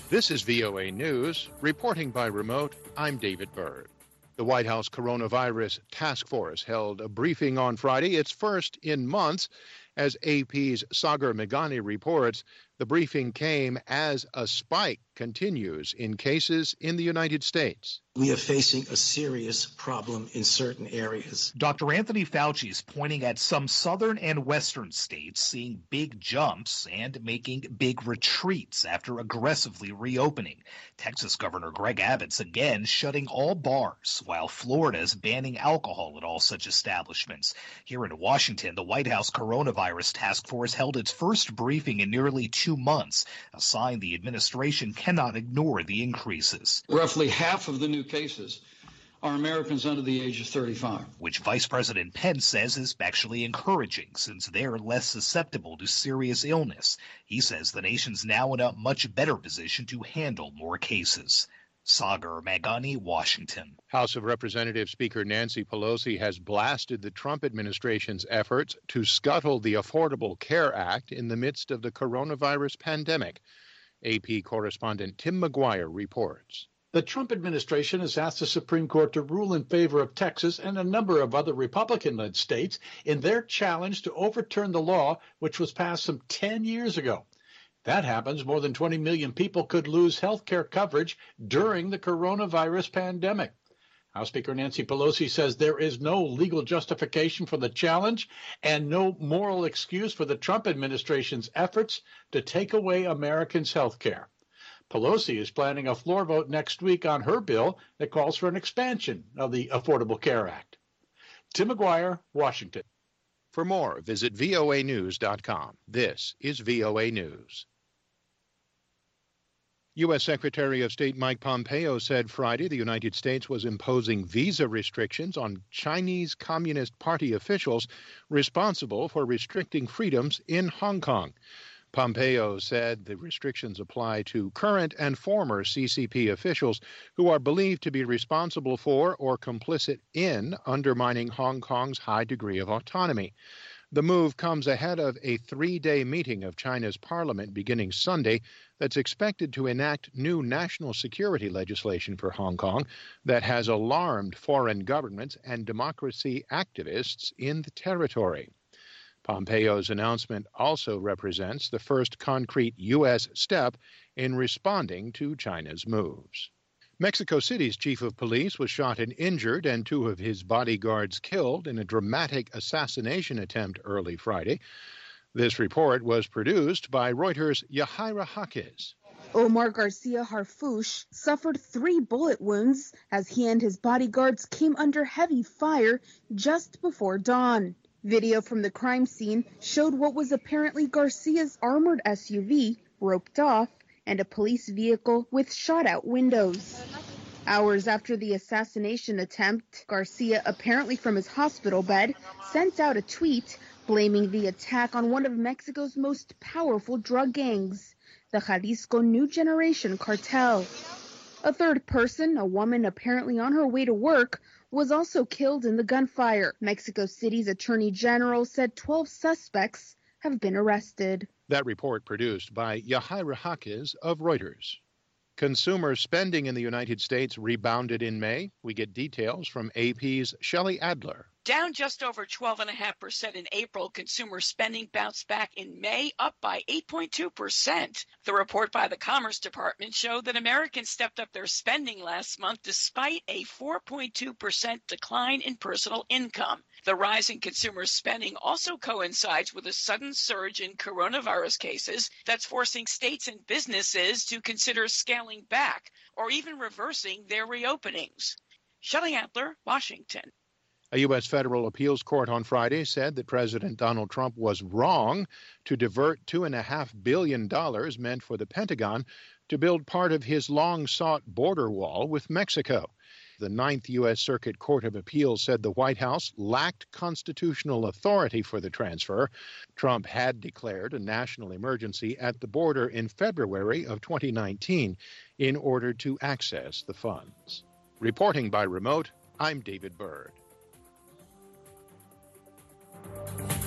This is VOA News. Reporting by remote, I'm David Byrd. The White House Coronavirus Task Force held a briefing on Friday, its first in months. As AP's Sagar Meghani reports, the briefing came as a spike continues in cases in the United States. We are facing a serious problem in certain areas. Dr. Anthony Fauci is pointing at some southern and western states seeing big jumps and making big retreats after aggressively reopening. Texas Governor Greg Abbott's again shutting all bars, while Florida is banning alcohol at all such establishments. Here in Washington, the White House Coronavirus Task Force held its first briefing in nearly 2 months, a sign the administration cannot ignore the increases. Roughly half of the new cases are Americans under the age of 35. Which Vice President Pence says is actually encouraging since they're less susceptible to serious illness. He says the nation's now in a much better position to handle more cases. Sagar Meghani, Washington. House of Representatives Speaker Nancy Pelosi has blasted the Trump administration's efforts to scuttle the Affordable Care Act in the midst of the coronavirus pandemic. AP correspondent Tim McGuire reports. The Trump administration has asked the Supreme Court to rule in favor of Texas and a number of other Republican-led states in their challenge to overturn the law, which was passed some 10 years ago. That happens, more than 20 million people could lose health care coverage during the coronavirus pandemic. House Speaker Nancy Pelosi says there is no legal justification for the challenge and no moral excuse for the Trump administration's efforts to take away Americans' health care. Pelosi is planning a floor vote next week on her bill that calls for an expansion of the Affordable Care Act. Tim McGuire, Washington. For more, visit voanews.com. This is VOA News. U.S. Secretary of State Mike Pompeo said Friday the United States was imposing visa restrictions on Chinese Communist Party officials responsible for restricting freedoms in Hong Kong. Pompeo said the restrictions apply to current and former CCP officials who are believed to be responsible for or complicit in undermining Hong Kong's high degree of autonomy. The move comes ahead of a 3-day meeting of China's parliament beginning Sunday that's expected to enact new national security legislation for Hong Kong that has alarmed foreign governments and democracy activists in the territory. Pompeo's announcement also represents the first concrete U.S. step in responding to China's moves. Mexico City's chief of police was shot and injured and 2 of his bodyguards killed in a dramatic assassination attempt early Friday. This report was produced by Reuters' Yahaira Jaquez. Omar Garcia Harfuch suffered 3 bullet wounds as he and his bodyguards came under heavy fire just before dawn. Video from the crime scene showed what was apparently Garcia's armored SUV roped off and a police vehicle with shot-out windows. Hours after the assassination attempt, Garcia, apparently from his hospital bed, sent out a tweet blaming the attack on one of Mexico's most powerful drug gangs, the Jalisco New Generation Cartel. A third person, a woman apparently on her way to work, was also killed in the gunfire. Mexico City's Attorney General said 12 suspects have been arrested. That report produced by Yahaira Jaquez of Reuters. Consumer spending in the United States rebounded in May. We get details from AP's Shelley Adler. Down just over 12.5% in April, consumer spending bounced back in May, up by 8.2%. The report by the Commerce Department showed that Americans stepped up their spending last month despite a 4.2% decline in personal income. The rise in consumer spending also coincides with a sudden surge in coronavirus cases that's forcing states and businesses to consider scaling back or even reversing their reopenings. Shelley Adler, Washington. A U.S. federal appeals court on Friday said that President Donald Trump was wrong to divert $2.5 billion meant for the Pentagon to build part of his long-sought border wall with Mexico. The Ninth U.S. Circuit Court of Appeals said the White House lacked constitutional authority for the transfer. Trump had declared a national emergency at the border in February of 2019 in order to access the funds. Reporting by remote, I'm David Byrd.